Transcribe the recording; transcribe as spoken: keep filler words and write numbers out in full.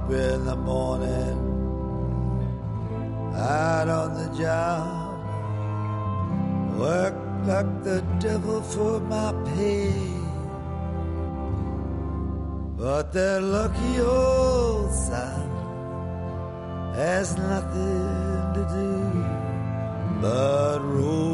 up in the morning, out on the job, work like the devil for my pay. But that lucky old son has nothing to do but roll